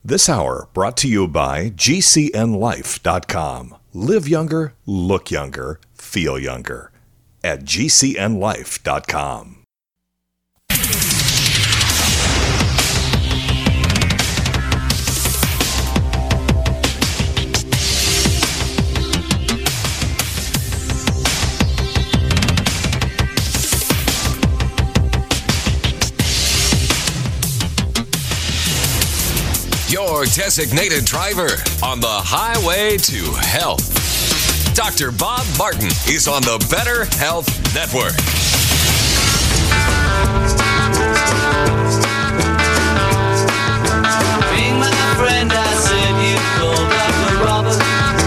This hour brought to you by GCNLife.com. Live younger, look younger, feel younger at GCNLife.com. Your designated driver on the highway to health. Dr. Bob Martin is on the Better Health Network. Being my friend, I said you called Dr. Robert.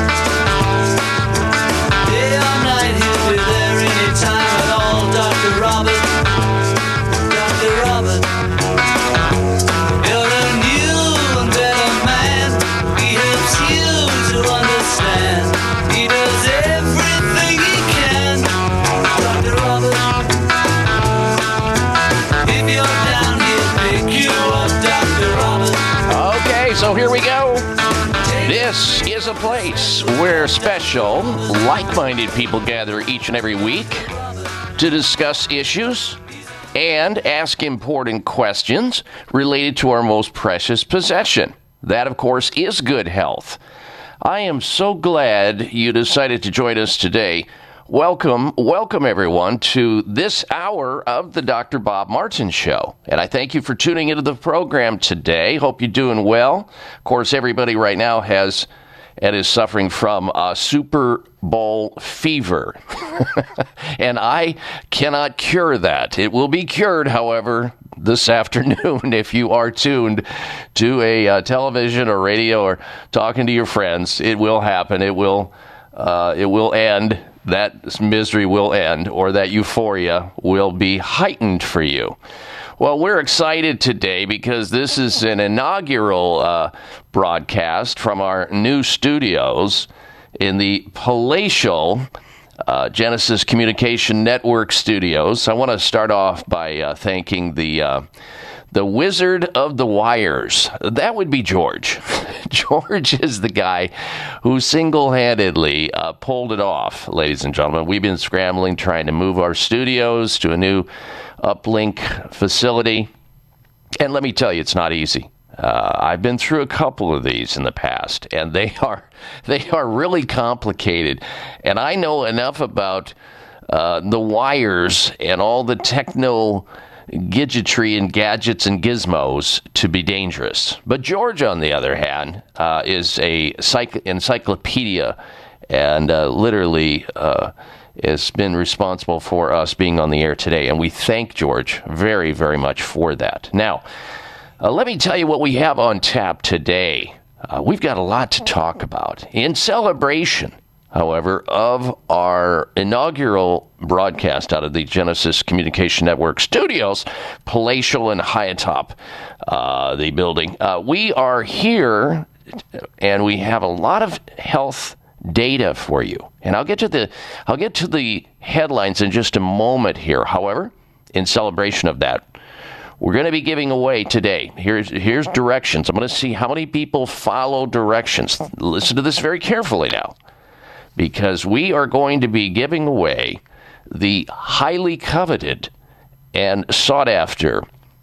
Day or night, he'll be there anytime at all. Dr. Robert, Dr. Robert. You're a new and better man. He helps you to understand. He does everything he can. Dr. Robert. If you're down, he'll pick you up. Dr. Robert. Okay, so here we go. This is a place where special, like-minded people gather each and every week to discuss issues and ask important questions related to our most precious possession. That, of course, is good health. I am so glad you decided to join us today. Welcome everyone to this hour of the Dr. Bob Martin Show. And I thank you for tuning into the program today. Hope you're doing well. Of course, everybody right now is suffering from Super Bowl fever. And I cannot cure that. It will be cured, however, this afternoon if you are tuned to a television or radio or talking to your friends. It will happen. It will end. That misery will end, or that euphoria will be heightened for you. Well, we're excited today because this is an inaugural broadcast from our new studios in the palatial Genesis Communication Network studios. I want to start off by thanking the Wizard of the Wires. That would be George. George is the guy who single-handedly pulled it off, ladies and gentlemen. We've been scrambling, trying to move our studios to a new uplink facility. And let me tell you, it's not easy. I've been through a couple of these in the past, and they are really complicated. And I know enough about the wires and all the techno gadgetry and gadgets and gizmos to be dangerous. But George, on the other hand, is a encyclopedia and literally has been responsible for us being on the air today. And we thank George very, very much for that. Now, let me tell you what we have on tap today. We've got a lot to talk about. In celebration, however, of our inaugural broadcast out of the Genesis Communication Network studios, palatial and high atop the building, we are here and we have a lot of health data for you. And I'll get to the headlines in just a moment here. However, in celebration of that, we're going to be giving away today. Here's directions. I'm going to see how many people follow directions. Listen to this very carefully now, because we are going to be giving away the highly coveted and sought after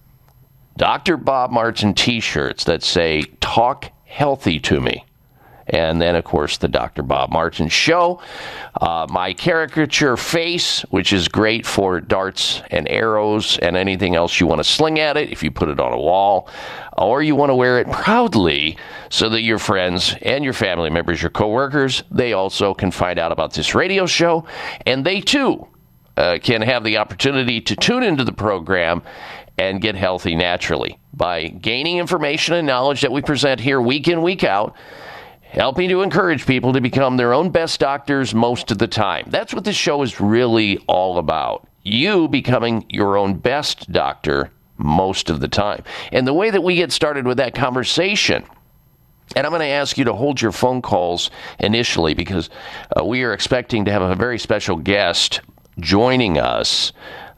Dr. Bob Martin t-shirts that say, "Talk Healthy to Me." And then, of course, the Dr. Bob Martin Show. My caricature face, which is great for darts and arrows and anything else you want to sling at it if you put it on a wall. Or you want to wear it proudly so that your friends and your family members, your coworkers, they also can find out about this radio show. And they, too, can have the opportunity to tune into the program and get healthy naturally by gaining information and knowledge that we present here week in, week out, helping to encourage people to become their own best doctors most of the time. That's what this show is really all about. You becoming your own best doctor most of the time. And the way that we get started with that conversation, and I'm going to ask you to hold your phone calls initially because we are expecting to have a very special guest joining us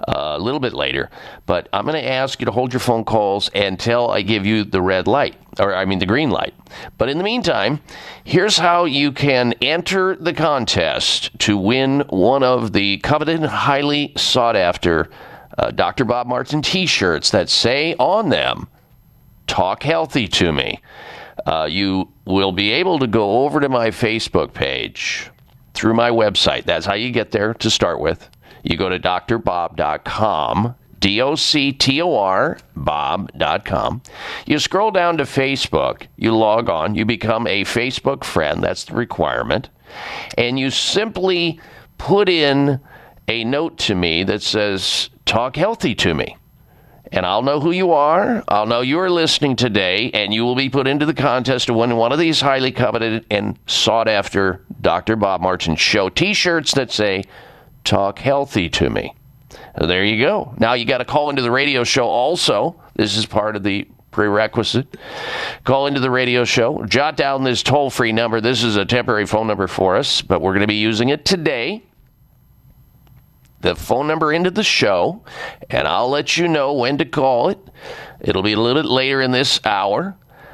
a little bit later. But I'm going to ask you to hold your phone calls until I give you the red light, the green light. But in the meantime, here's how you can enter the contest to win one of the coveted, highly sought after Dr. Bob Martin t-shirts that say on them, "Talk Healthy to Me." You will be able to go over to my Facebook page through my website. That's how you get there to start with. You go to drbob.com, DOCTOR, Bob.com. You scroll down to Facebook. You log on. You become a Facebook friend. That's the requirement. And you simply put in a note to me that says, "Talk Healthy to Me." And I'll know who you are. I'll know you're listening today, and you will be put into the contest to win one of these highly coveted and sought-after Dr. Bob Martin Show t-shirts that say, "Talk Healthy to Me." There you go. Now you got to call into the radio show also. This is part of the prerequisite. Call into the radio show. Jot down this toll-free number. This is a temporary phone number for us, but we're going to be using it today. The phone number into the show, and I'll let you know when to call it. It'll be a little bit later in this hour.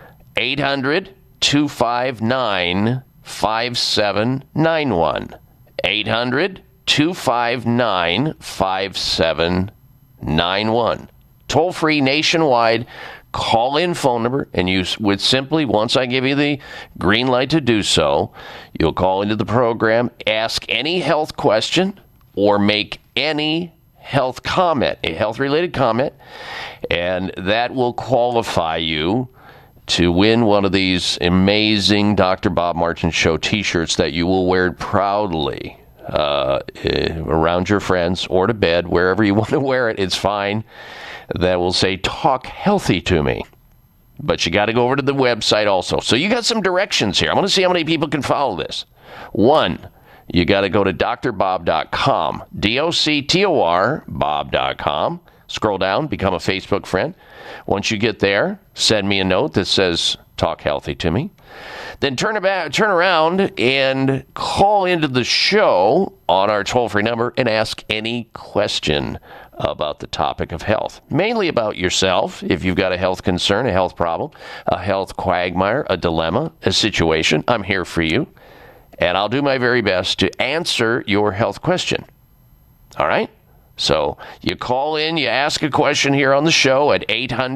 800-259-5791. 800-259-5791. Toll-free nationwide call-in phone number, and you would simply, once I give you the green light to do so, you'll call into the program, ask any health question, or make any health comment, a health-related comment, and that will qualify you to win one of these amazing Dr. Bob Martin Show t-shirts that you will wear proudly around your friends or to bed, wherever you want to wear it, it's fine. That will say, "Talk Healthy to Me." But you got to go over to the website also. So you got some directions here. I want to see how many people can follow this. One, you got to go to drbob.com, DOCTOR, Bob.com. Scroll down, become a Facebook friend. Once you get there, send me a note that says, "Talk Healthy to Me." Then turn around and call into the show on our toll-free number and ask any question about the topic of health. Mainly about yourself, if you've got a health concern, a health problem, a health quagmire, a dilemma, a situation. I'm here for you. And I'll do my very best to answer your health question. All right? So you call in, you ask a question here on the show at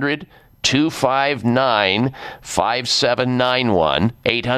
800-259-5791,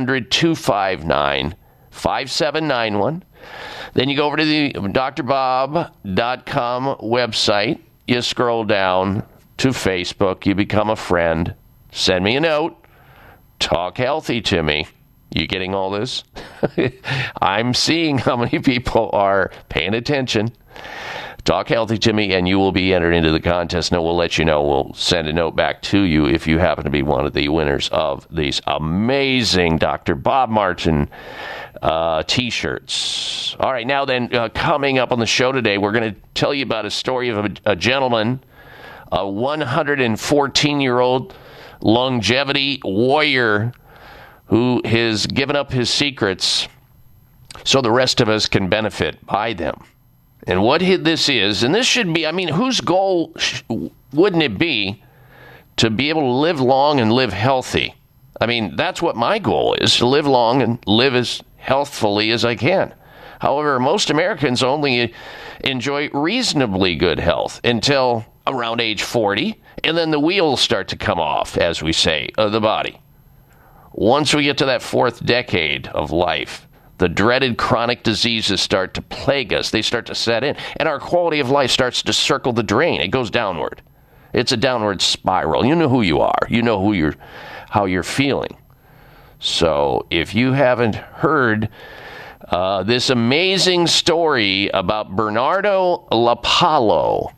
800-259-5791. Then you go over to the drbob.com website. You scroll down to Facebook. You become a friend. Send me a note. Talk Healthy to Me. You getting all this? I'm seeing how many people are paying attention. Talk Healthy to Me, and you will be entered into the contest. And we'll let you know. We'll send a note back to you if you happen to be one of the winners of these amazing Dr. Bob Martin t-shirts. All right, now then, coming up on the show today, we're going to tell you about a story of a gentleman, a 114-year-old longevity warrior who has given up his secrets so the rest of us can benefit by them. And what this is, and this should be, whose goal wouldn't it be to be able to live long and live healthy? That's what my goal is, to live long and live as healthfully as I can. However, most Americans only enjoy reasonably good health until around age 40, and then the wheels start to come off, as we say, of the body. Once we get to that fourth decade of life, the dreaded chronic diseases start to plague us. They start to set in, and our quality of life starts to circle the drain. It goes downward. It's a downward spiral. You know who you are. You know how you're feeling. So if you haven't heard this amazing story about Bernardo LaPalo,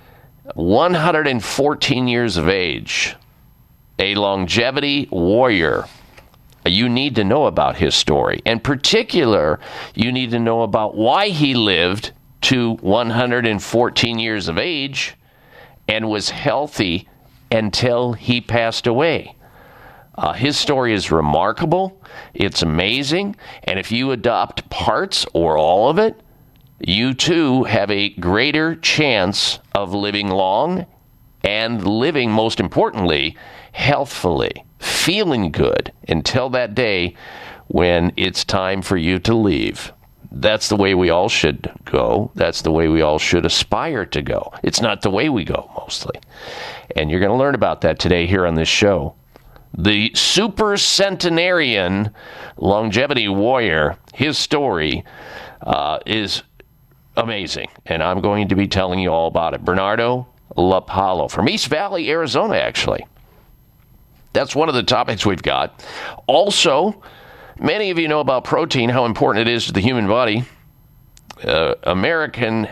114 years of age, a longevity warrior, you need to know about his story. In particular, you need to know about why he lived to 114 years of age and was healthy until he passed away. His story is remarkable. It's amazing. And if you adopt parts or all of it, you too have a greater chance of living long and living, most importantly, healthfully, feeling good until that day when it's time for you to leave. That's the way we all should go. That's the way we all should aspire to go. It's not the way we go, mostly. And you're going to learn about that today here on this show. The super centenarian longevity warrior, his story is amazing. And I'm going to be telling you all about it. Bernardo LaPalo from East Valley, Arizona, actually. That's one of the topics we've got. Also, many of you know about protein, how important it is to the human body. The American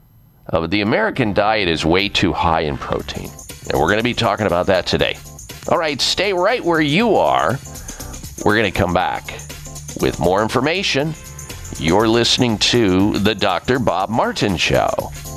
diet is way too high in protein. And we're going to be talking about that today. All right, stay right where you are. We're going to come back with more information. You're listening to The Dr. Bob Martin Show.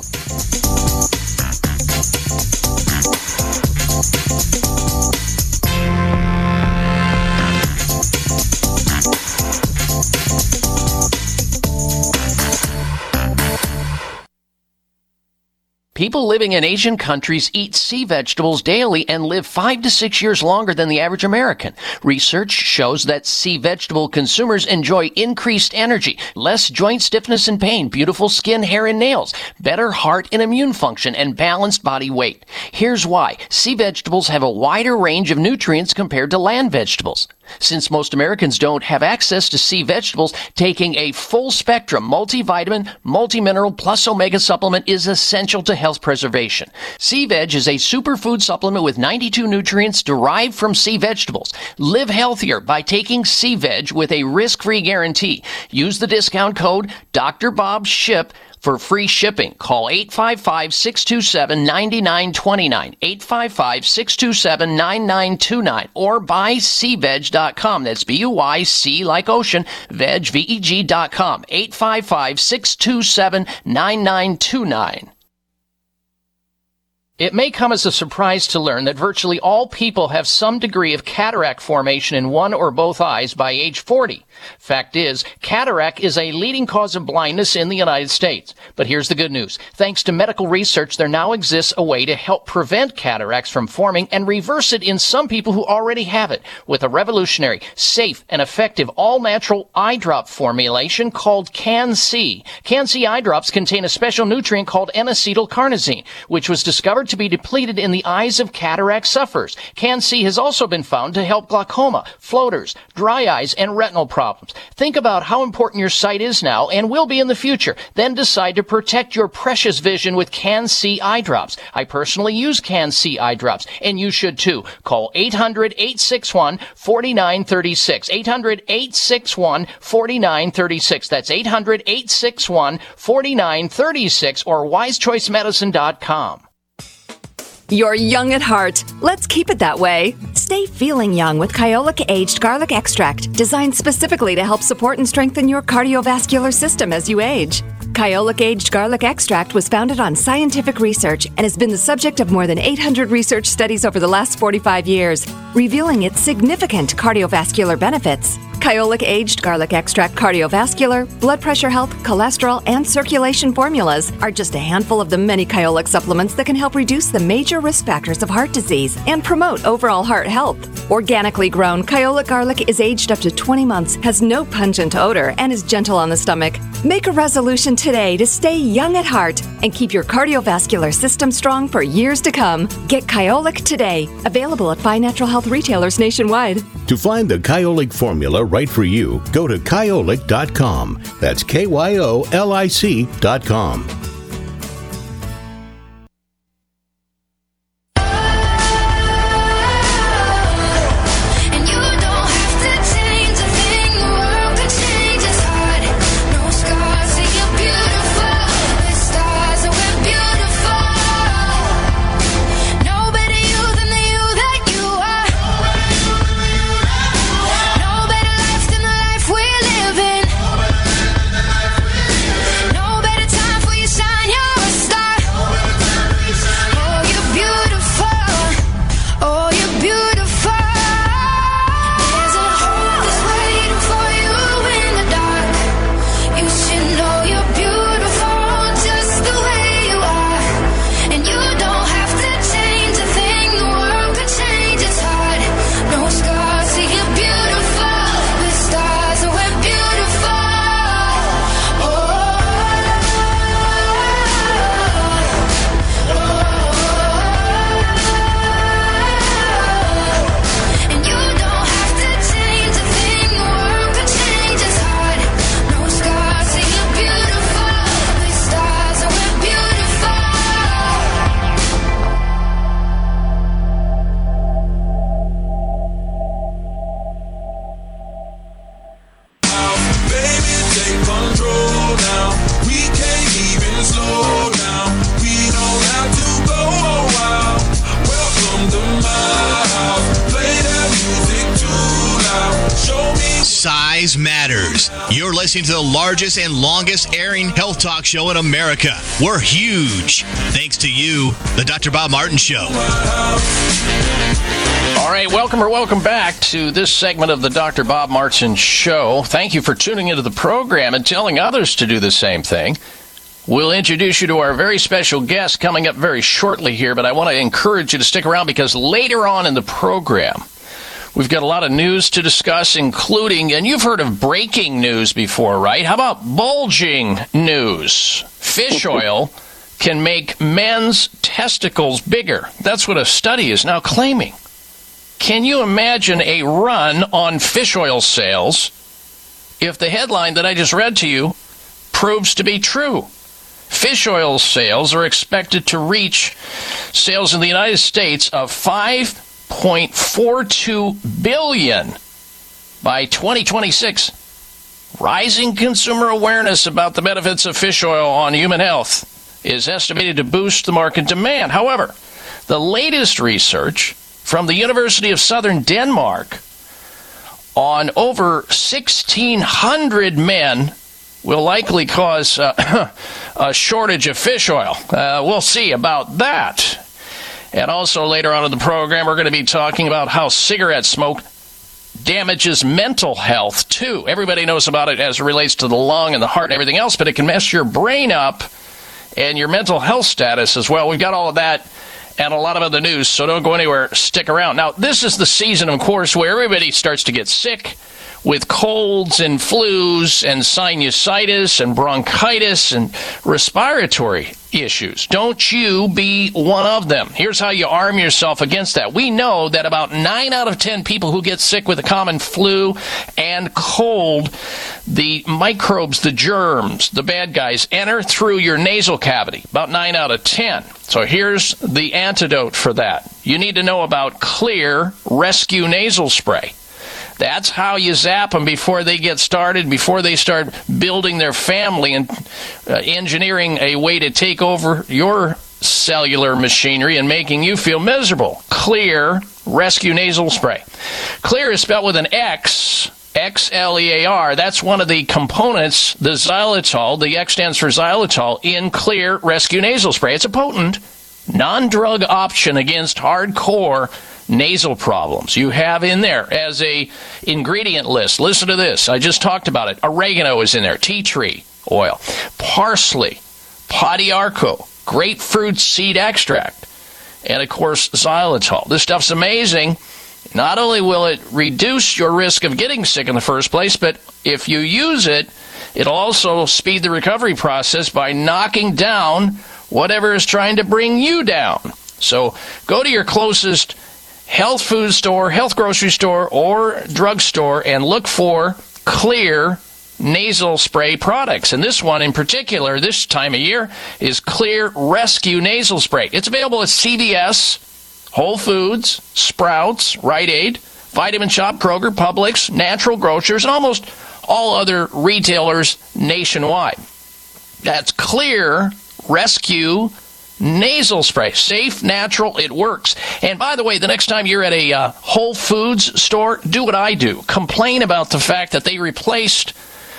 People living in Asian countries eat sea vegetables daily and live 5 to 6 years longer than the average American. Research shows that sea vegetable consumers enjoy increased energy, less joint stiffness and pain, beautiful skin, hair, and nails, better heart and immune function, and balanced body weight. Here's why. Sea vegetables have a wider range of nutrients compared to land vegetables. Since most Americans don't have access to sea vegetables, taking a full-spectrum multivitamin, multimineral, plus omega supplement is essential to health preservation. Sea Veg is a superfood supplement with 92 nutrients derived from sea vegetables. Live healthier by taking Sea Veg with a risk-free guarantee. Use the discount code DRBOBSHIP for free shipping. Call 855-627-9929, 855-627-9929, or buyseaveg.com. That's B-U-Y-C like ocean, veg, V-E-G.com, 855-627-9929. It may come as a surprise to learn that virtually all people have some degree of cataract formation in one or both eyes by age 40. Fact is, cataract is a leading cause of blindness in the United States. But here's the good news. Thanks to medical research, there now exists a way to help prevent cataracts from forming and reverse it in some people who already have it with a revolutionary, safe, and effective all-natural eye drop formulation called Can-C. Can-C eye drops contain a special nutrient called N-acetylcarnosine, which was discovered to be depleted in the eyes of cataract sufferers. Can-C has also been found to help glaucoma, floaters, dry eyes, and retinal problems. Think about how important your sight is now and will be in the future. Then decide to protect your precious vision with Can-C eye drops. I personally use Can-C eye drops, and you should too. Call 800-861-4936. 800-861-4936. That's 800-861-4936 or wisechoicemedicine.com. You're young at heart. Let's keep it that way. Stay feeling young with Kyolic Aged Garlic Extract, designed specifically to help support and strengthen your cardiovascular system as you age. Kyolic Aged Garlic Extract was founded on scientific research and has been the subject of more than 800 research studies over the last 45 years, revealing its significant cardiovascular benefits. Kyolic Aged Garlic Extract cardiovascular, blood pressure health, cholesterol, and circulation formulas are just a handful of the many Kyolic supplements that can help reduce the major risk factors of heart disease and promote overall heart health. Organically grown, Kyolic garlic is aged up to 20 months, has no pungent odor, and is gentle on the stomach. Make a resolution today to stay young at heart and keep your cardiovascular system strong for years to come. Get Kyolic today. Available at fine natural health retailers nationwide. To find the Kyolic formula right for you, go to Kyolic.com. That's KYOLIC.com. No better time for your Size matters. You're listening to the largest and longest airing health talk show in America. We're huge. Thanks to you, the Dr. Bob Martin Show. All right, welcome back to this segment of the Dr. Bob Martin Show. Thank you for tuning into the program and telling others to do the same thing. We'll introduce you to our very special guest coming up very shortly here, but I want to encourage you to stick around because later on in the program, we've got a lot of news to discuss, including, and you've heard of breaking news before, right? How about bulging news? Fish oil can make men's testicles bigger. That's what a study is now claiming. Can you imagine a run on fish oil sales if the headline that I just read to you proves to be true? Fish oil sales are expected to reach sales in the United States of $5.42 billion by 2026. Rising consumer awareness about the benefits of fish oil on human health is estimated to boost the market demand. However, the latest research from the University of Southern Denmark on over 1,600 men will likely cause a shortage of fish oil. We'll see about that. And also later on in the program, we're going to be talking about how cigarette smoke damages mental health, too. Everybody knows about it as it relates to the lung and the heart and everything else, but it can mess your brain up and your mental health status as well. We've got all of that and a lot of other news, so don't go anywhere. Stick around. Now, this is the season, of course, where everybody starts to get sick with colds and flus and sinusitis and bronchitis and respiratory issues. Don't you be one of them. Here's how you arm yourself against that. We know that about 9 out of 10 people who get sick with a common flu and cold, the microbes, the germs, the bad guys, enter through your nasal cavity. About 9 out of 10. So here's the antidote for that. You need to know about Xlear Rescue Nasal Spray. That's how you zap them before they get started, before they start building their family and engineering a way to take over your cellular machinery and making you feel miserable. Xlear Rescue Nasal Spray. Xlear is spelled with an X, Xlear. That's one of the components, the xylitol. The X stands for xylitol in Xlear Rescue Nasal Spray. It's a potent, non-drug option against hardcore nasal problems. You have in there as a ingredient list. Listen to this. I just talked about it. Oregano is in there. Tea tree oil. Parsley. Pau d'arco. Grapefruit seed extract. And, of course, xylitol. This stuff's amazing. Not only will it reduce your risk of getting sick in the first place, but if you use it, it'll also speed the recovery process by knocking down whatever is trying to bring you down. So go to your closest health food store, health grocery store, or drugstore and look for Xlear nasal spray products. And this one in particular, this time of year, is Xlear Rescue Nasal Spray. It's available at CVS, Whole Foods, Sprouts, Rite Aid, Vitamin Shop, Kroger, Publix, Natural Grocers, and almost all other retailers nationwide. That's Xlear Rescue Nasal Spray. Safe, natural, it works. And by the way, the next time you're at a Whole Foods store, do what I do. Complain about the fact that they replaced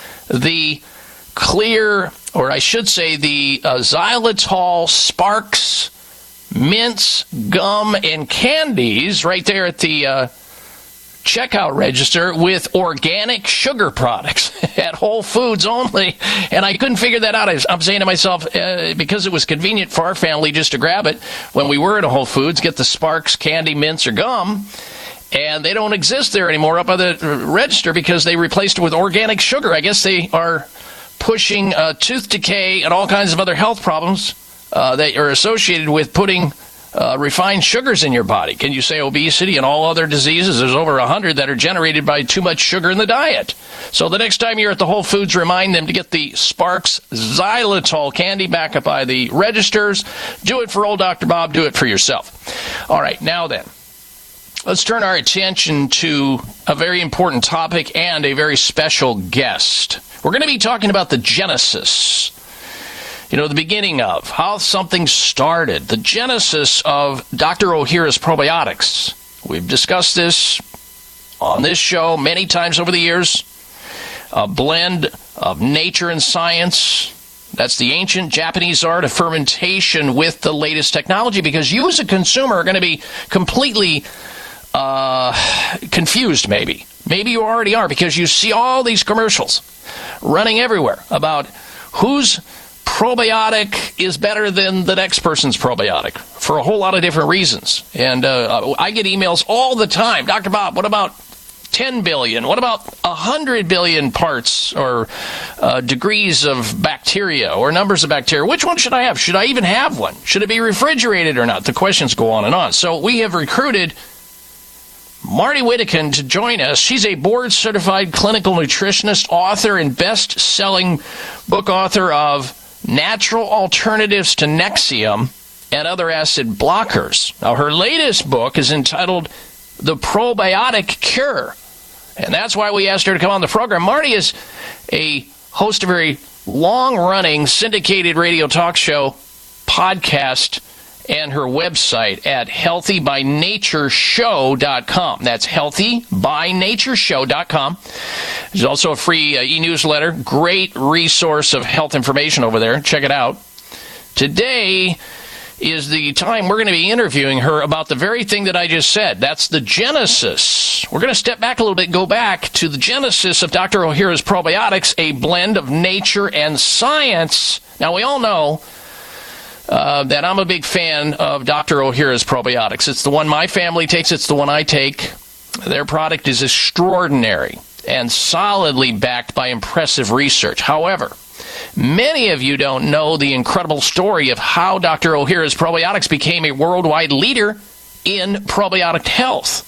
the Xlear, or I should say the xylitol Sparks mints, gum, and candies right there at the checkout register with organic sugar products at Whole Foods only. And I couldn't figure that out. I'm saying to myself, because it was convenient for our family just to grab it when we were at a Whole Foods, get the Sparks candy, mints, or gum, and they don't exist there anymore up by the register because they replaced it with organic sugar. I guess they are pushing tooth decay and all kinds of other health problems that are associated with putting refined sugars in your body. Can you say obesity and all other diseases? There's over 100 that are generated by too much sugar in the diet. So the next time you're at the Whole Foods, remind them to get the Sparks xylitol candy back up by the registers. Do it for old Dr. Bob. Do it for yourself. All right, now then, let's turn our attention to a very important topic and a very special guest. We're going to be talking about the genesis, the beginning of how something started, the genesis of Dr. Ohhira's probiotics. We've discussed this on this show many times over the years. a blend of nature and science. That's the ancient Japanese art of fermentation with the latest technology, because you as a consumer are going to be completely confused, maybe. Maybe you already are, because you see all these commercials running everywhere about whose probiotic is better than the next person's probiotic for a whole lot of different reasons. And I get emails all the time. Dr. Bob, what about 10 billion? What about 100 billion parts or degrees of bacteria or numbers of bacteria? Which one should I have? Should I even have one? Should it be refrigerated or not? The questions go on and on. So we have recruited Marty Whittakin to join us. She's a board-certified clinical nutritionist, author, and best-selling book author of Natural Alternatives to Nexium and Other Acid Blockers. Now, her latest book is entitled The Probiotic Cure, and that's why we asked her to come on the program. Marty is a host of a very long-running syndicated radio talk show, podcast, and her website at healthybynatureshow.com. That's healthybynatureshow.com. There's also a free e-newsletter. Great resource of health information over there. Check it out. Today is the time we're going to be interviewing her about the very thing that I just said. That's the genesis. We're going to step back a little bit and go back to the genesis of Dr. Ohhira's probiotics, a blend of nature and science. Now, we all know that I'm a big fan of Dr. Ohhira's probiotics. It's the one my family takes. It's the one I take. Their product is extraordinary and solidly backed by impressive research. However, many of you don't know the incredible story of how Dr. Ohhira's probiotics became a worldwide leader in probiotic health.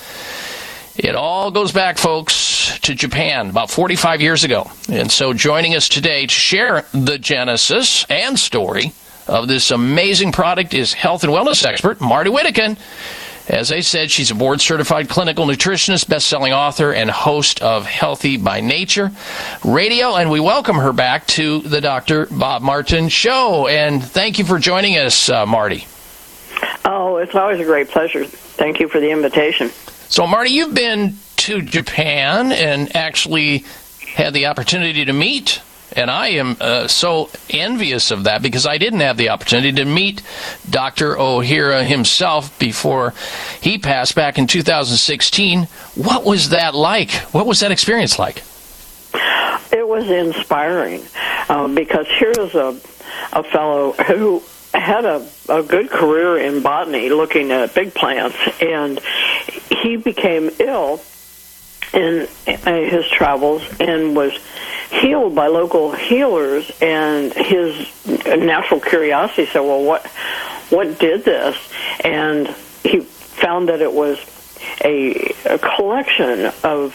It all goes back, folks, to Japan about 45 years ago. And so joining us today to share the genesis and story of this amazing product is health and wellness expert Marty Whittakin. As I said, she's a board-certified clinical nutritionist, best-selling author, and host of Healthy by Nature Radio. And we welcome her back to the Dr. Bob Martin Show. And thank you for joining us, Marty. Oh, it's always a great pleasure. Thank you for the invitation. So, Marty, you've been to Japan and actually had the opportunity to meet. And I am so envious of that, because I didn't have the opportunity to meet Dr. Ohhira himself before he passed back in 2016. What was that like? What was that experience like? It was inspiring, because here's a fellow who had a good career in botany looking at big plants, and he became ill in his travels and was healed by local healers, and his natural curiosity said, well, what did this? And he found that it was a collection of,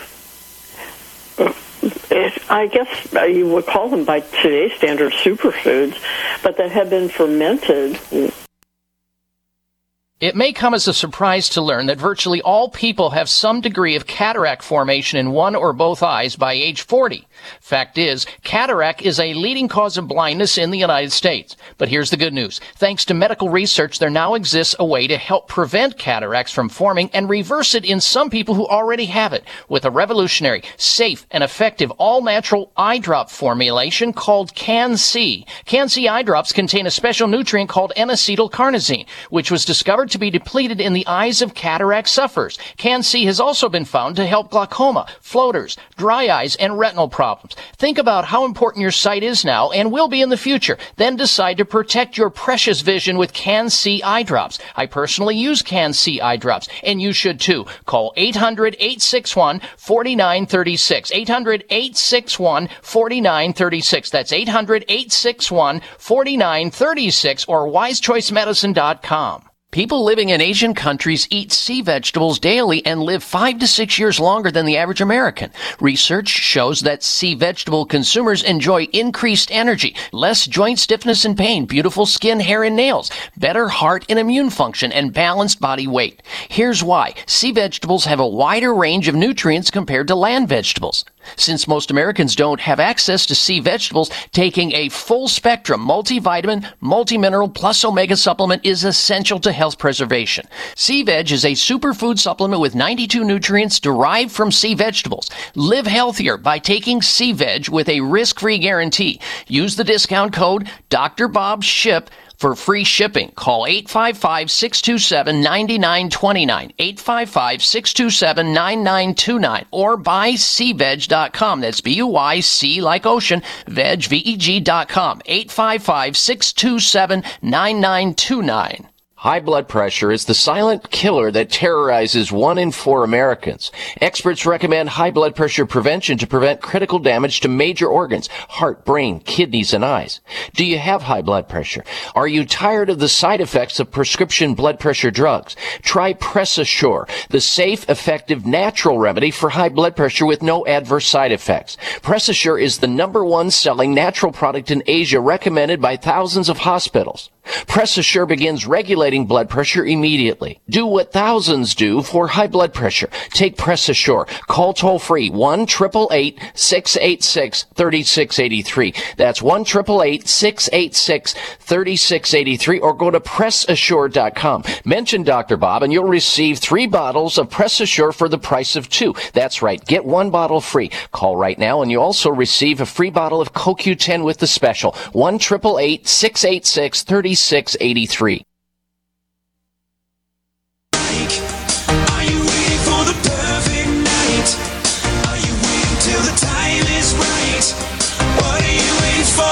I guess you would call them by today's standards superfoods, but that had been fermented. It may come as a surprise to learn that virtually all people have some degree of cataract formation in one or both eyes by age 40. Fact is, cataract is a leading cause of blindness in the United States. But here's the good news. Thanks to medical research, there now exists a way to help prevent cataracts from forming and reverse it in some people who already have it with a revolutionary, safe, and effective all-natural eye drop formulation called Can-C. Can-C eye drops contain a special nutrient called N-acetylcarnosine, which was discovered to be depleted in the eyes of cataract sufferers. Can-C has also been found to help glaucoma, floaters, dry eyes, and retinal problems. Think about how important your sight is now and will be in the future. Then decide to protect your precious vision with Can-C eye drops. I personally use Can-C eye drops, and you should too. Call 800-861-4936. 800-861-4936. That's 800-861-4936 or wisechoicemedicine.com. People living in Asian countries eat sea vegetables daily and live 5 to 6 years longer than the average American. Research shows that sea vegetable consumers enjoy increased energy, less joint stiffness and pain, beautiful skin, hair, and nails, better heart and immune function, and balanced body weight. Here's why. Sea vegetables have a wider range of nutrients compared to land vegetables. Since most Americans don't have access to C vegetables, taking a full-spectrum multivitamin, multimineral plus omega supplement is essential to health preservation. C Veg is a superfood supplement with 92 nutrients derived from C vegetables. Live healthier by taking C Veg with a risk-free guarantee. Use the discount code Dr. Bob SHIP for free shipping. Call 855-627-9929, 855-627-9929, or buy cveg.com. That's B-U-Y-C like ocean, veg, V-E-G.com, 855-627-9929. High blood pressure is the silent killer that terrorizes 1 in 4 Americans. Experts recommend high blood pressure prevention to prevent critical damage to major organs, heart, brain, kidneys, and eyes. Do you have high blood pressure? Are you tired of the side effects of prescription blood pressure drugs? Try PressAssure, the safe, effective, natural remedy for high blood pressure with no adverse side effects. PressAssure is the #1 selling natural product in Asia, recommended by thousands of hospitals. PressAssure begins regulating blood pressure immediately. Do what thousands do for high blood pressure. Take PressAssure. Call toll-free 1-888-686-3683. That's 1-888-686-3683, or go to PressAssure.com. Mention Dr. Bob and you'll receive 3 bottles of PressAssure for the price of 2. That's right. Get 1 bottle free. Call right now and you also receive a free bottle of CoQ10 with the special. 1-888-686-3683. 683. Are you waiting for the perfect night? Are you waiting till the time is right? What are you waiting for?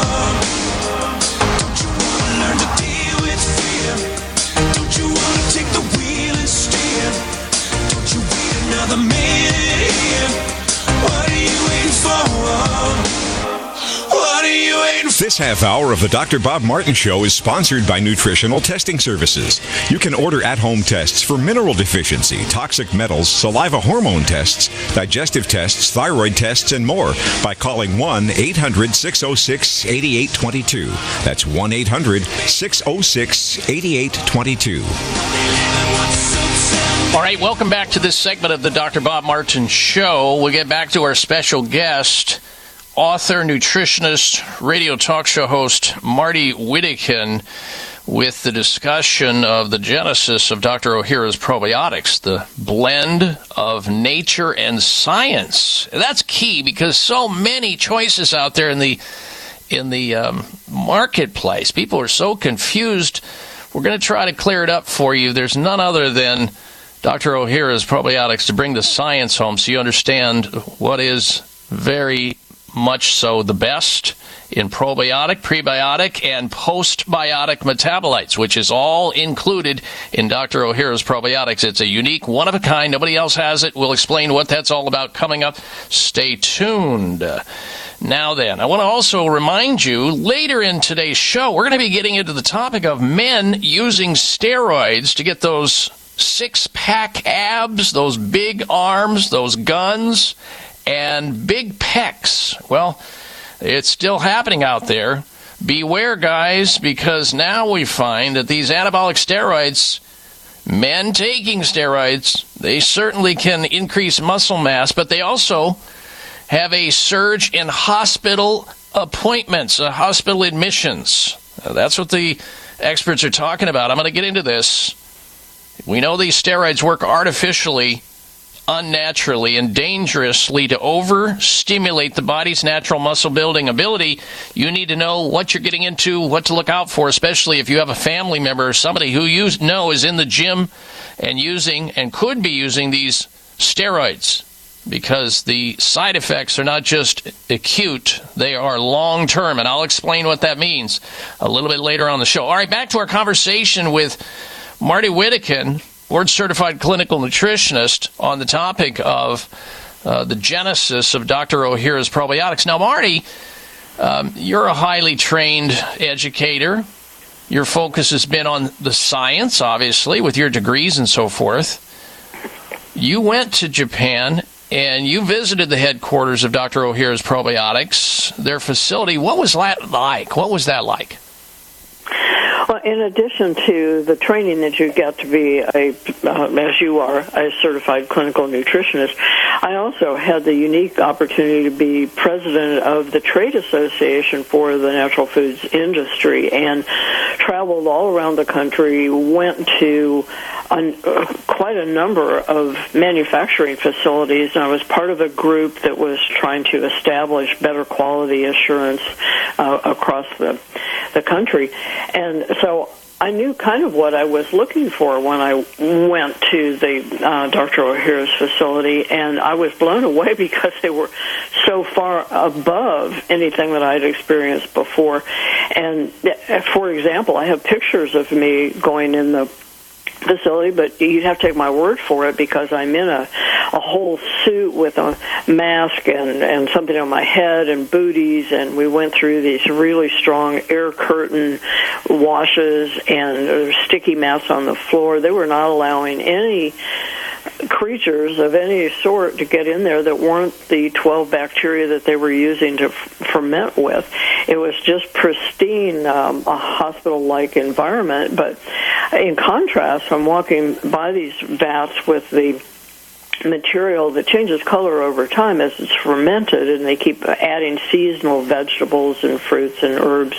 Don't you want to learn to deal with fear? Don't you want to take the wheel and steer? Don't you wait another minute here? What are you waiting for? What are you waiting for? This half hour of the Dr. Bob Martin Show is sponsored by Nutritional Testing Services. You can order at-home tests for mineral deficiency, toxic metals, saliva hormone tests, digestive tests, thyroid tests, and more by calling 1-800-606-8822. That's 1-800-606-8822. All right, welcome back to this segment of the Dr. Bob Martin Show. We'll get back to our special guest, author, nutritionist, radio talk show host Marty Whittekin, with the discussion of the genesis of Dr. Ohhira's probiotics, the blend of nature and science. That's key because so many choices out there in the marketplace. People are so confused. We're going to try to clear it up for you. There's none other than Dr. Ohhira's probiotics to bring the science home so you understand what is very much so the best in probiotic, prebiotic, and postbiotic metabolites, which is all included in Dr. Ohhira's probiotics. It's a unique, one-of-a-kind. Nobody else has it. We'll explain what that's all about coming up. Stay tuned. Now then, I want to also remind you, later in today's show, we're going to be getting into the topic of men using steroids to get those six-pack abs, those big arms, those guns, and big pecs. Well, it's still happening out there. Beware, guys, because now we find that these anabolic steroids, men taking steroids, they certainly can increase muscle mass, but they also have a surge in hospital appointments, hospital admissions. That's what the experts are talking about. I'm going to get into this. We know these steroids work artificially, unnaturally, and dangerously to overstimulate the body's natural muscle building ability. You need to know what you're getting into, what to look out for, especially if you have a family member or somebody who you know is in the gym and using and could be using these steroids, because the side effects are not just acute, they are long-term, and I'll explain what that means a little bit later on the show. All right, back to our conversation with Marty Whittekin, board-certified clinical nutritionist, on the topic of the genesis of Dr. Ohhira's probiotics. Now, Marty, you're a highly trained educator. Your focus has been on the science, obviously, with your degrees and so forth. You went to Japan and you visited the headquarters of Dr. Ohhira's probiotics, their facility. What was that like? Well, in addition to the training that you get to be as you are, a certified clinical nutritionist, I also had the unique opportunity to be president of the trade association for the natural foods industry and traveled all around the country, went to quite a number of manufacturing facilities, and I was part of a group that was trying to establish better quality assurance across the country. And so I knew kind of what I was looking for when I went to the Dr. Ohhira's facility, and I was blown away because they were so far above anything that I had experienced before. And, for example, I have pictures of me going in the facility, but you'd have to take my word for it because I'm in a whole suit with a mask and something on my head and booties, and we went through these really strong air curtain washes and sticky mats on the floor. They were not allowing any creatures of any sort to get in there that weren't the 12 bacteria that they were using to ferment with. It was just pristine, a hospital-like environment. But in contrast, I'm walking by these vats with the material that changes color over time as it's fermented, and they keep adding seasonal vegetables and fruits and herbs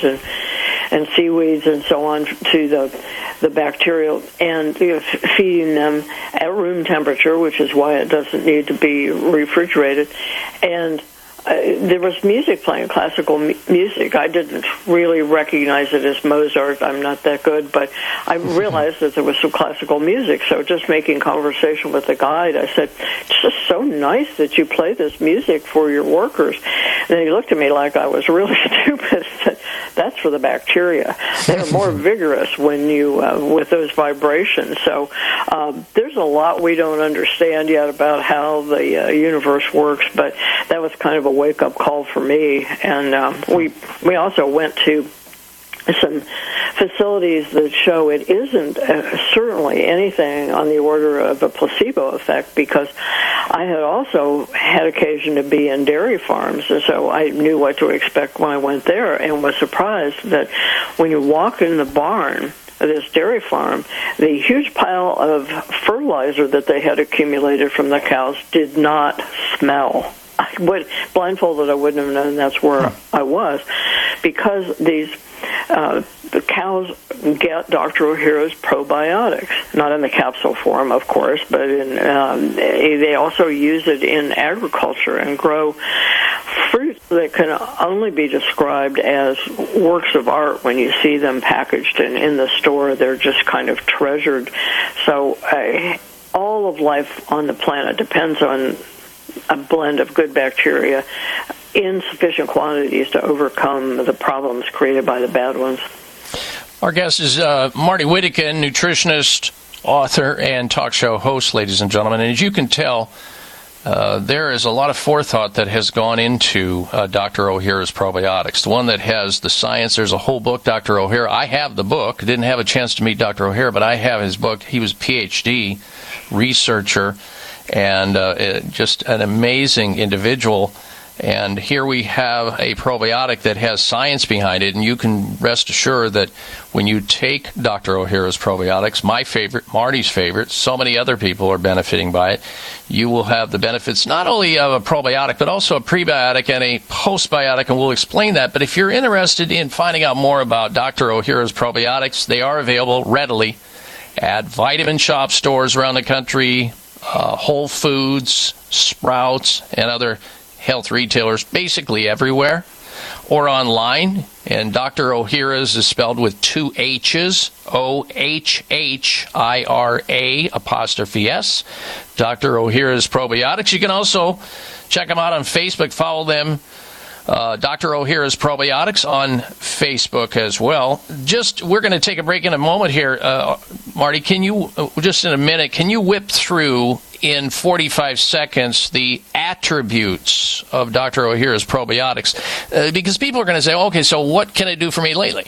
and seaweeds and so on to the bacteria, and feeding them at room temperature, which is why it doesn't need to be refrigerated. And there was music playing, classical music. I didn't really recognize it as Mozart. I'm not that good, but I realized that there was some classical music. So just making conversation with the guide, I said, it's just so nice that you play this music for your workers. And then he looked at me like I was really stupid. Said, that's for the bacteria. They're more vigorous when you with those vibrations. So there's a lot we don't understand yet about how the universe works, but that was kind of a wake-up call for me. And we also went to some facilities that show it isn't certainly anything on the order of a placebo effect, because I had also had occasion to be in dairy farms, and so I knew what to expect when I went there, and was surprised that when you walk in the barn of this dairy farm, the huge pile of fertilizer that they had accumulated from the cows did not smell. Blindfolded, I wouldn't have known that's where I was, because the cows get Dr. Ohhira's probiotics, not in the capsule form, of course, but they also use it in agriculture and grow fruits that can only be described as works of art. When you see them packaged in the store, they're just kind of treasured. So all of life on the planet depends on a blend of good bacteria in sufficient quantities to overcome the problems created by the bad ones. Our guest is Marty Whittekin, nutritionist, author, and talk show host, ladies and gentlemen. And as you can tell, there is a lot of forethought that has gone into Dr. Ohhira's probiotics. The one that has the science, there's a whole book, Dr. Ohhira. I have the book. Didn't have a chance to meet Dr. Ohhira, but I have his book. He was a PhD researcher and just an amazing individual. And here we have a probiotic that has science behind it, and you can rest assured that when you take Dr. Ohhira's probiotics, my favorite, Marty's favorite, so many other people are benefiting by it, you will have the benefits not only of a probiotic, but also a prebiotic and a postbiotic, and we'll explain that. But if you're interested in finding out more about Dr. Ohhira's probiotics, they are available readily at vitamin shop stores around the country, Whole Foods, Sprouts, and other health retailers basically everywhere, or online. And Dr. Ohhira's is spelled with two H's, OHHIRA''S. Dr. Ohhira's Probiotics. You can also check them out on Facebook. Follow them, Dr. Ohhira's Probiotics, on Facebook as well. We're going to take a break in a moment here. Marty, can you, just in a minute, can you whip through in 45 seconds the attributes of Dr. Ohhira's probiotics? Because people are going to say, okay, so what can it do for me lately?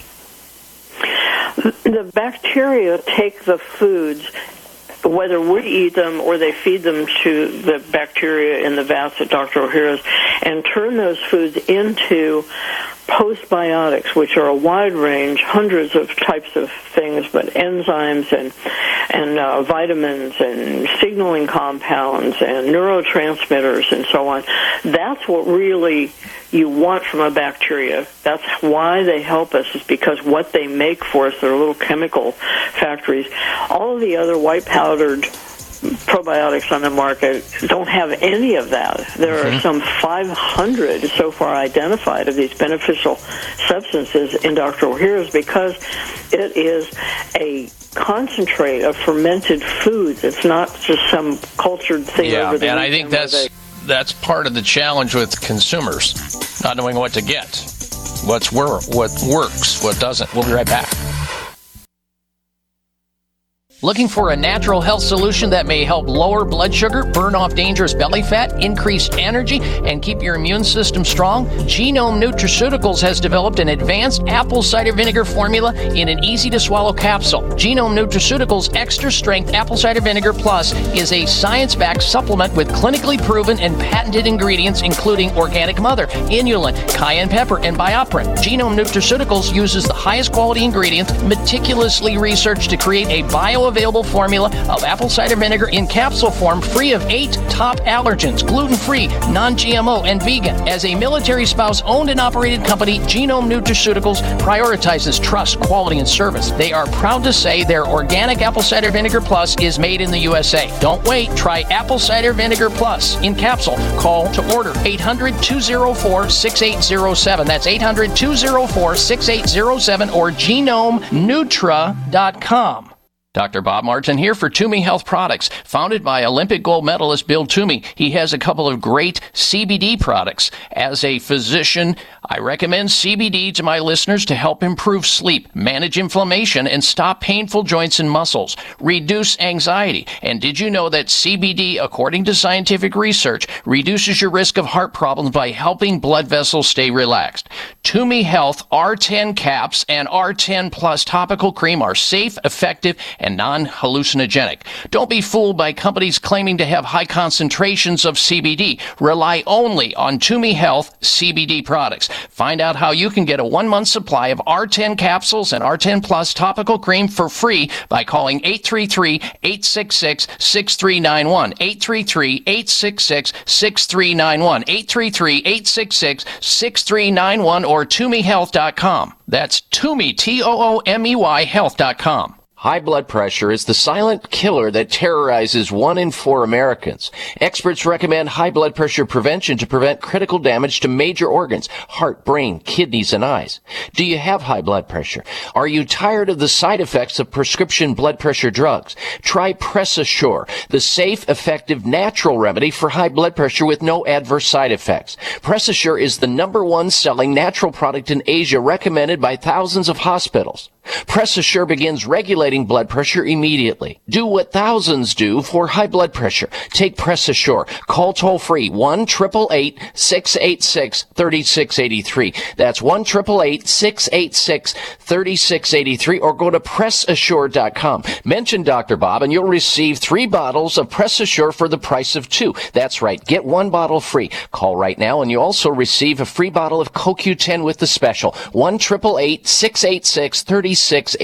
The bacteria take the foods, whether we eat them or they feed them to the bacteria in the vats at Dr. Ohhira's, and turn those foods into postbiotics, which are a wide range, hundreds of types of things, but enzymes and vitamins and signaling compounds and neurotransmitters and so on. That's what really you want from a bacteria. That's why they help us, is because what they make for us, they're little chemical factories. All of the other white powdered probiotics on the market don't have any of that. There are some 500 so far identified of these beneficial substances in Dr. Ohhira's, because it is a concentrate of fermented foods. It's not just some cultured thing over the and I think that's part of the challenge with consumers, not knowing what to get, what works, what doesn't. We'll be right back. Looking for a natural health solution that may help lower blood sugar, burn off dangerous belly fat, increase energy, and keep your immune system strong? Genome Nutraceuticals has developed an advanced apple cider vinegar formula in an easy-to-swallow capsule. Genome Nutraceuticals Extra Strength Apple Cider Vinegar Plus is a science-backed supplement with clinically proven and patented ingredients, including organic mother, inulin, cayenne pepper, and BioPerine. Genome Nutraceuticals uses the highest quality ingredients meticulously researched to create a bioavailable formula of apple cider vinegar in capsule form, free of 8 top allergens, gluten-free, non-GMO, and vegan. As a military spouse owned and operated company, Genome Nutraceuticals prioritizes trust, quality, and service. They are proud to say their organic apple cider vinegar plus is made in the USA. Don't wait. Try apple cider vinegar plus in capsule. Call to order 800-204-6807. That's 800-204-6807 or genomenutra.com. Dr. Bob Martin here for Toomey Health Products. Founded by Olympic gold medalist Bill Toomey, he has a couple of great CBD products. As a physician, I recommend CBD to my listeners to help improve sleep, manage inflammation, and stop painful joints and muscles, reduce anxiety. And did you know that CBD, according to scientific research, reduces your risk of heart problems by helping blood vessels stay relaxed? Toomey Health R10 caps and R10 Plus topical cream are safe, effective, and non-hallucinogenic. Don't be fooled by companies claiming to have high concentrations of CBD. Rely only on Toomey Health CBD products. Find out how you can get a 1-month supply of R10 capsules and R10 Plus topical cream for free by calling 833-866-6391. 833-866-6391. 833-866-6391 or ToomeyHealth.com. That's Toomey, Toomey Health.com. High blood pressure is the silent killer that terrorizes 1 in 4 Americans. Experts recommend high blood pressure prevention to prevent critical damage to major organs, heart, brain, kidneys, and eyes. Do you have high blood pressure? Are you tired of the side effects of prescription blood pressure drugs? Try PressAssure, the safe, effective, natural remedy for high blood pressure with no adverse side effects. PressAssure is the #1 selling natural product in Asia, recommended by thousands of hospitals. PressAssure begins regulating blood pressure immediately. Do what thousands do for high blood pressure. Take PressAssure. Call toll-free 1-888-686-3683. That's 1-888-686-3683, or go to PressAssure.com. Mention Dr. Bob and you'll receive 3 bottles of PressAssure for the price of 2. That's right. Get 1 bottle free. Call right now and you also receive a free bottle of CoQ10 with the special. 1-888-686-3683.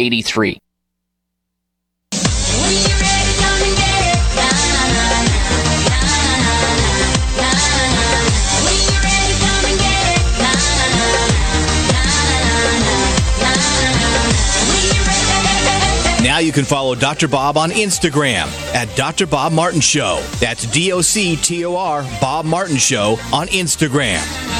Now you can follow Dr. Bob on Instagram at Dr. Bob Martin Show. That's DOCTOR Bob Martin Show on Instagram.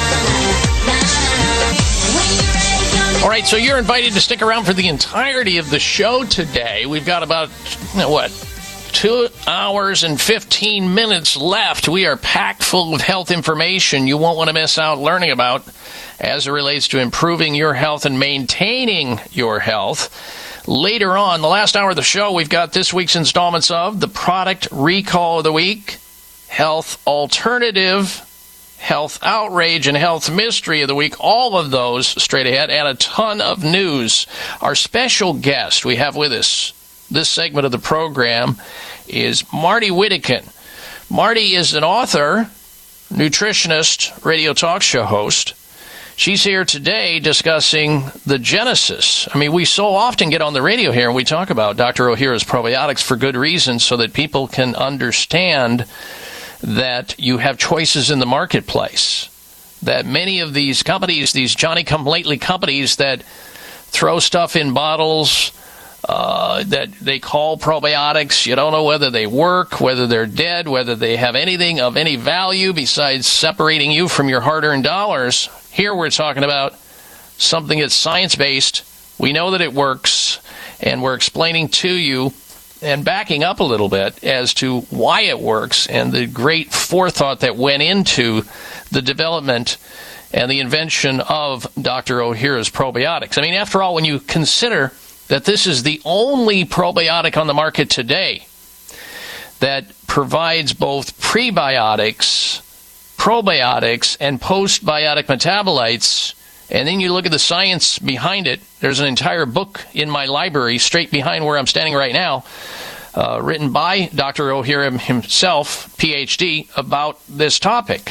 All right, so you're invited to stick around for the entirety of the show today. We've got about, 2 hours and 15 minutes left. We are packed full of health information you won't want to miss out learning about as it relates to improving your health and maintaining your health. Later on, the last hour of the show, we've got this week's installments of the Product Recall of the Week, Health Alternative, Health Outrage, and Health Mystery of the Week. All of those straight ahead, and a ton of news. Our special guest we have with us this segment of the program is Marty Whittekin. Marty is an author, nutritionist, radio talk show host. She's here today discussing the genesis. I mean, we so often get on the radio here and we talk about Dr. Ohhira's probiotics for good reason so that people can understand that you have choices in the marketplace. That many of these companies, these Johnny-come-lately companies that throw stuff in bottles that they call probiotics, you don't know whether they work, whether they're dead, whether they have anything of any value besides separating you from your hard-earned dollars. Here we're talking about something that's science-based. We know that it works, and we're explaining to you and backing up a little bit as to why it works and the great forethought that went into the development and the invention of Dr. Ohhira's probiotics. I mean, after all, when you consider that this is the only probiotic on the market today that provides both prebiotics, probiotics, and postbiotic metabolites, and then you look at the science behind it. There's an entire book in my library straight behind where I'm standing right now, written by Dr. Ohhira himself, PhD, about this topic.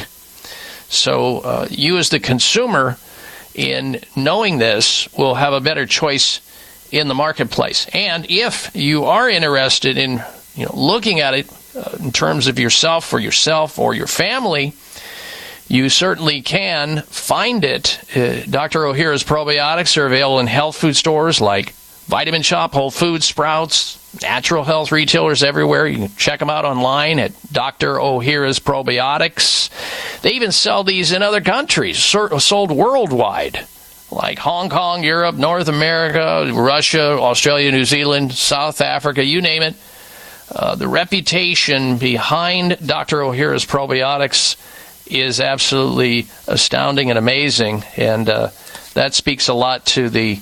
So you as the consumer, in knowing this, will have a better choice in the marketplace. And if you are interested in looking at it in terms of yourself or your family, you certainly can find it. Dr. Ohhira's probiotics are available in health food stores like Vitamin Shoppe, Whole Foods, Sprouts, natural health retailers everywhere. You can check them out online at Dr. Ohhira's Probiotics. They even sell these in other countries, sold worldwide, like Hong Kong, Europe, North America, Russia, Australia, New Zealand, South Africa, you name it. The reputation behind Dr. Ohhira's Probiotics is absolutely astounding and amazing, and that speaks a lot to the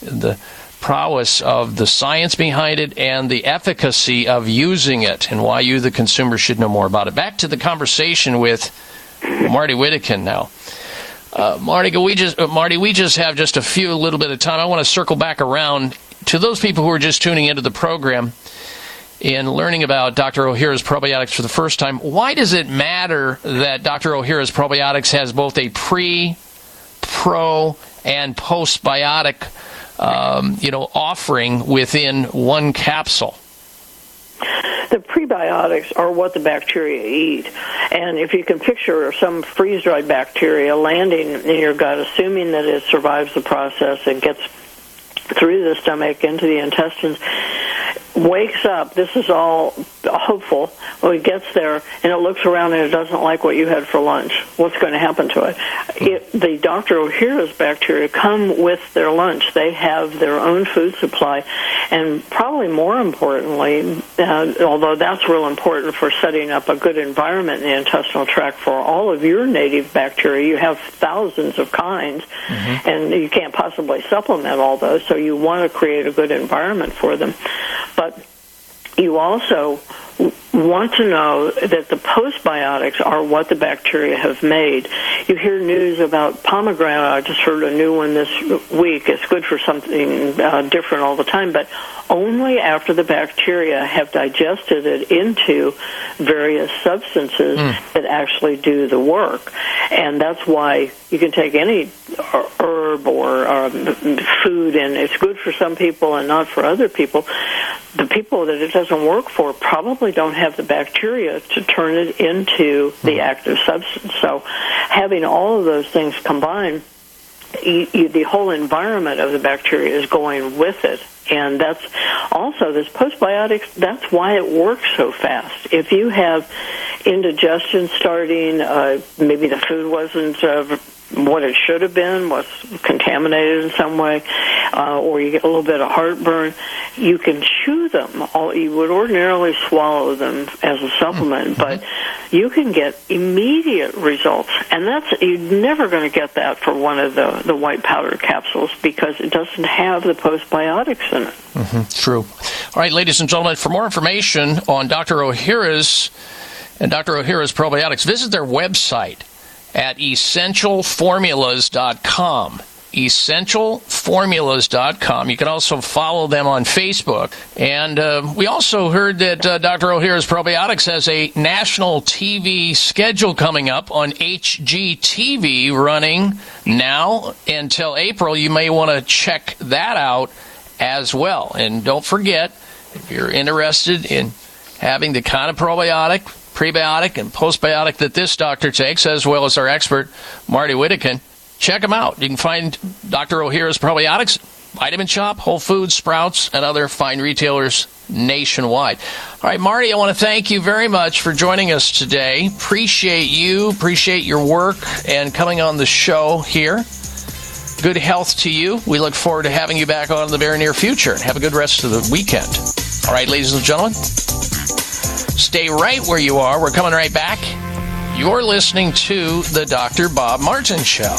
prowess of the science behind it and the efficacy of using it, and why you, the consumer, should know more about it. Back to the conversation with Marty Whittekin now. Marty, we just have just a little bit of time. I want to circle back around to those people who are just tuning into the program in learning about Dr. Ohhira's probiotics for the first time. Why does it matter that Dr. Ohhira's probiotics has both a pre, pro, and postbiotic offering within one capsule? The prebiotics are what the bacteria eat. And if you can picture some freeze-dried bacteria landing in your gut, assuming that it survives the process and gets through the stomach into the intestines, wakes up, this is all hopeful, well, it gets there and it looks around and it doesn't like what you had for lunch. What's going to happen to it? The Dr. Ohhira's bacteria come with their lunch. They have their own food supply, and probably more importantly, although that's real important for setting up a good environment in the intestinal tract for all of your native bacteria, you have thousands of kinds, and you can't possibly supplement all those, so you want to create a good environment for them. But you also want to know that the postbiotics are what the bacteria have made. You hear news about pomegranate. I just heard a new one this week. It's good for something different all the time, but only after the bacteria have digested it into various substances that actually do the work. And that's why you can take any herb or food, and it's good for some people and not for other people. The people that it doesn't work for probably don't have the bacteria to turn it into the active substance. So having all of those things combined, the whole environment of the bacteria is going with it. And that's also this postbiotics, that's why it works so fast. If you have indigestion starting, maybe the food wasn't what it should have been, was contaminated in some way, or you get a little bit of heartburn, you can chew them. You would ordinarily swallow them as a supplement, but you can get immediate results. And you're never going to get that for one of the white powder capsules because it doesn't have the postbiotics in it. True. All right, ladies and gentlemen, for more information on Dr. Ohhira's and Dr. Ohhira's probiotics, visit their website at essentialformulas.com. EssentialFormulas.com. You can also follow them on Facebook. And we also heard that Dr. Ohhira's Probiotics has a national TV schedule coming up on HGTV running now until April. You may want to check that out as well. And don't forget, if you're interested in having the kind of probiotic, prebiotic, and postbiotic that this doctor takes, as well as our expert, Marty Whittakin, check them out. You can find Dr. Ohhira's Probiotics, Vitamin Shop, Whole Foods, Sprouts, and other fine retailers nationwide. All right, Marty, I want to thank you very much for joining us today. Appreciate you, appreciate your work, and coming on the show here. Good health to you. We look forward to having you back on in the very near future. Have a good rest of the weekend. All right, ladies and gentlemen, stay right where you are. We're coming right back. You're listening to the Dr. Bob Martin Show.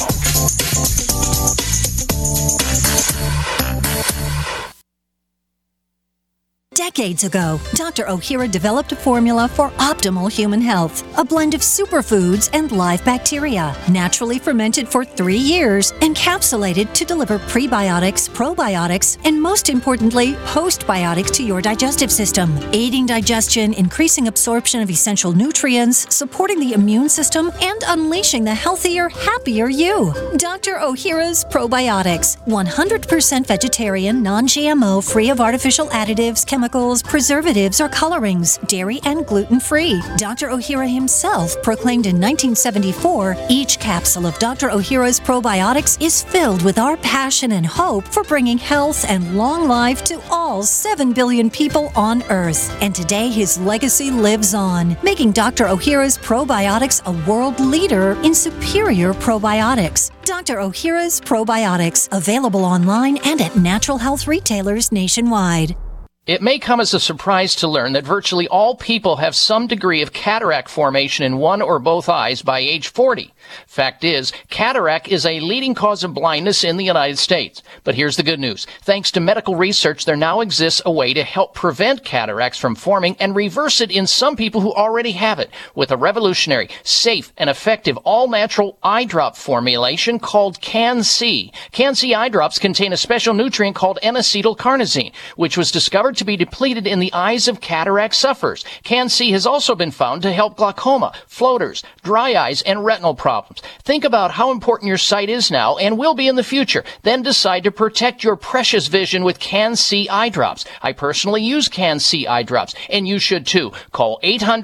Decades ago, Dr. Ohhira developed a formula for optimal human health, a blend of superfoods and live bacteria, naturally fermented for 3 years, encapsulated to deliver prebiotics, probiotics, and most importantly, postbiotics to your digestive system, aiding digestion, increasing absorption of essential nutrients, supporting the immune system, and unleashing the healthier, happier you. Dr. Ohhira's Probiotics, 100% vegetarian, non-GMO, free of artificial additives, chemicals, preservatives, or colorings, dairy and gluten-free. Dr. Ohhira himself proclaimed in 1974, each capsule of Dr. Ohhira's Probiotics is filled with our passion and hope for bringing health and long life to all 7 billion people on Earth. And today his legacy lives on, making Dr. Ohhira's Probiotics a world leader in superior probiotics. Dr. Ohhira's Probiotics, available online and at natural health retailers nationwide. It may come as a surprise to learn that virtually all people have some degree of cataract formation in one or both eyes by age 40. Fact is, cataract is a leading cause of blindness in the United States. But here's the good news. Thanks to medical research, there now exists a way to help prevent cataracts from forming and reverse it in some people who already have it with a revolutionary, safe, and effective all-natural eye drop formulation called Can-C. Can-C eye drops contain a special nutrient called N-acetylcarnosine, which was discovered to be depleted in the eyes of cataract sufferers. Can-C has also been found to help glaucoma, floaters, dry eyes, and retinal problems. Think about how important your sight is now and will be in the future. Then decide to protect your precious vision with Can-C eye drops. I personally use Can-C eye drops, and you should too. Call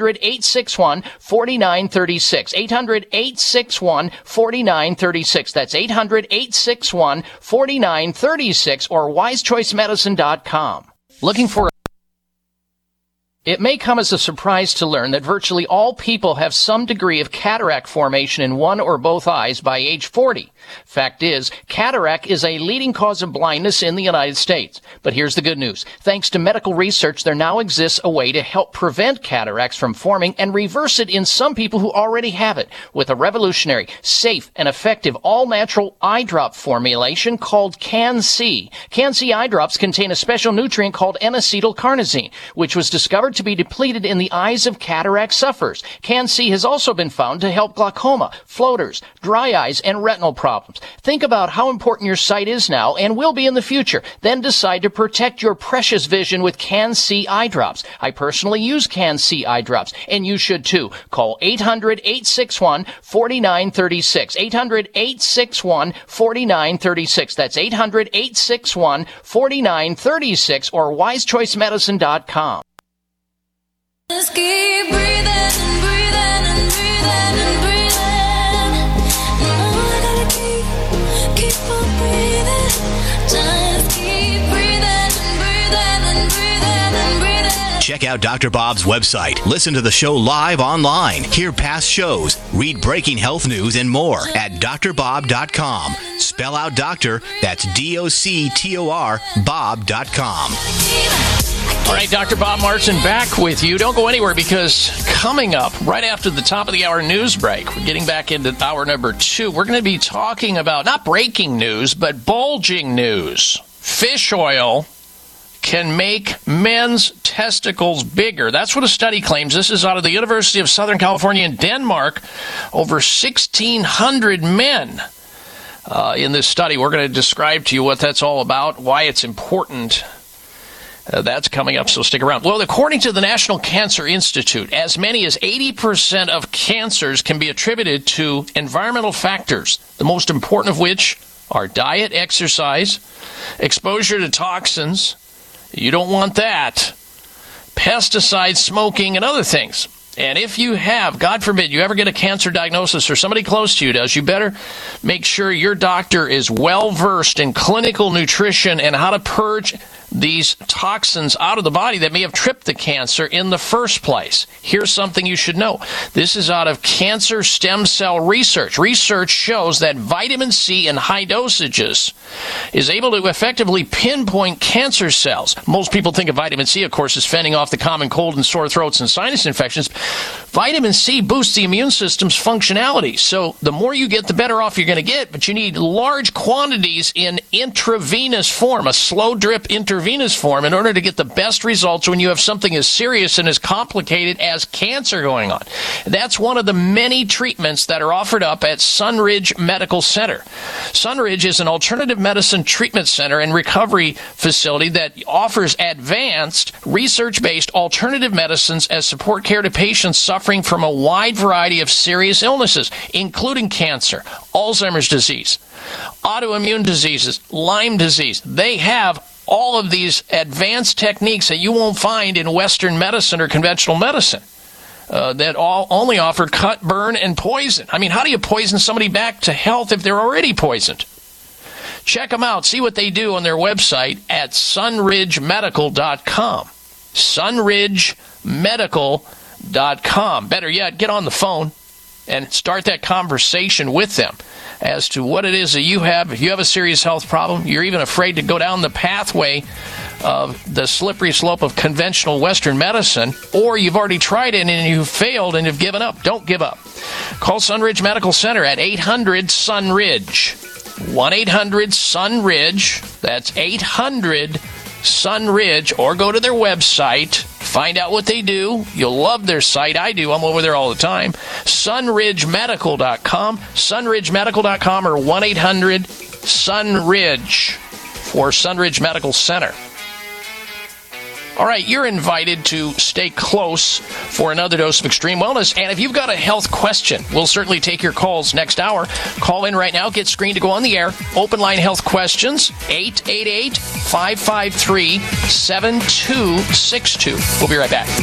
800-861-4936. 800-861-4936. That's 800-861-4936 or wisechoicemedicine.com. Looking for It may come as a surprise to learn that virtually all people have some degree of cataract formation in one or both eyes by age 40. Fact is, cataract is a leading cause of blindness in the United States. But here's the good news. Thanks to medical research, there now exists a way to help prevent cataracts from forming and reverse it in some people who already have it with a revolutionary, safe, and effective all-natural eye drop formulation called Can-C. Can-C eye drops contain a special nutrient called N-acetylcarnosine, which was discovered to be depleted in the eyes of cataract sufferers. Can-C has also been found to help glaucoma, floaters, dry eyes, and retinal problems. Think about how important your sight is now and will be in the future. Then decide to protect your precious vision with Can-C eye drops. I personally use Can-C eye drops, and you should too. Call 800-861-4936. 800-861-4936. That's 800-861-4936 or wisechoicemedicine.com. Just keep breathing and breathing and breathing and breathing. No, I gotta keep on breathing. Just keep breathing and breathing and breathing and breathing. Check out Dr. Bob's website. Listen to the show live online. Hear past shows. Read breaking health news and more at drbob.com. Spell out doctor. That's DOCTOR Bob.com. All right, Dr. Bob Martin back with you. Don't go anywhere because coming up right after the top of the hour news break, we're getting back into hour number 2. We're going to be talking about not breaking news, but bulging news. Fish oil can make men's testicles bigger. That's what a study claims. This is out of the University of Southern California in Denmark. Over 1,600 men in this study. We're going to describe to you what that's all about, why it's important. That's coming up, so stick around. Well, according to the National Cancer Institute, as many as 80% of cancers can be attributed to environmental factors, the most important of which are diet, exercise, exposure to toxins. You don't want that. Pesticides, smoking, and other things. And if you have, God forbid, you ever get a cancer diagnosis or somebody close to you does, you better make sure your doctor is well-versed in clinical nutrition and how to purge these toxins out of the body that may have tripped the cancer in the first place. Here's something you should know. This is out of cancer stem cell research. Research shows that vitamin C in high dosages is able to effectively pinpoint cancer cells. Most people think of vitamin C, of course, as fending off the common cold and sore throats and sinus infections. Vitamin C boosts the immune system's functionality. So the more you get, the better off you're going to get. But you need large quantities in intravenous form, a slow drip intravenous form, in order to get the best results when you have something as serious and as complicated as cancer going on. That's one of the many treatments that are offered up at Sunridge Medical Center. Sunridge is an alternative medicine treatment center and recovery facility that offers advanced, research-based alternative medicines as support care to patients suffering from a wide variety of serious illnesses, including cancer, Alzheimer's disease, autoimmune diseases, Lyme disease. They have all of these advanced techniques that you won't find in Western medicine or conventional medicine that all only offer cut, burn, and poison. I mean, how do you poison somebody back to health if they're already poisoned? Check them out. See what they do on their website at sunridgemedical.com. sunridgemedical.com. Better yet, get on the phone and start that conversation with them as to what it is that you have. If you have a serious health problem, you're even afraid to go down the pathway of the slippery slope of conventional Western medicine, or you've already tried it and you've failed and you've given up. Don't give up. Call Sunridge Medical Center at 800-SUNRIDGE. 1-800-SUNRIDGE. That's 800-SUNRIDGE. Or go to their website. Find out what they do. You'll love their site. I do. I'm over there all the time. sunridgemedical.com. sunridgemedical.com or 1-800-SUNRIDGE for Sunridge Medical Center. All right, you're invited to stay close for another dose of Extreme Wellness. And if you've got a health question, we'll certainly take your calls next hour. Call in right now. Get screened to go on the air. Open line health questions, 888-553-7262. We'll be right back.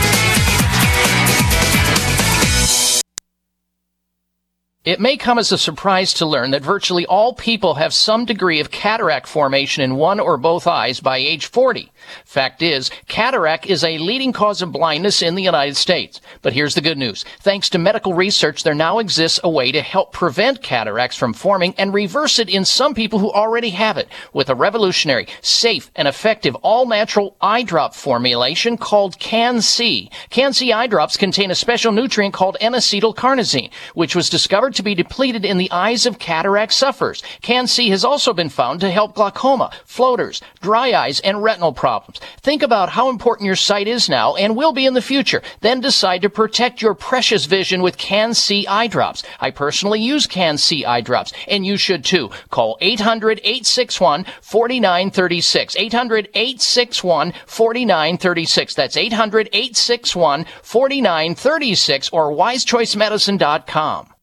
It may come as a surprise to learn that virtually all people have some degree of cataract formation in one or both eyes by age 40. Fact is, cataract is a leading cause of blindness in the United States. But here's the good news. Thanks to medical research, there now exists a way to help prevent cataracts from forming and reverse it in some people who already have it with a revolutionary, safe, and effective all-natural eye drop formulation called Can-C. Can-C eye drops contain a special nutrient called N-acetylcarnosine, which was discovered to be depleted in the eyes of cataract sufferers. Can-C has also been found to help glaucoma, floaters, dry eyes, and retinal problems. Think about how important your sight is now and will be in the future. Then decide to protect your precious vision with Can-C eye drops. I personally use Can-C eye drops, and you should too. Call 800-861-4936. 800-861-4936. That's 800-861-4936 or wisechoicemedicine.com.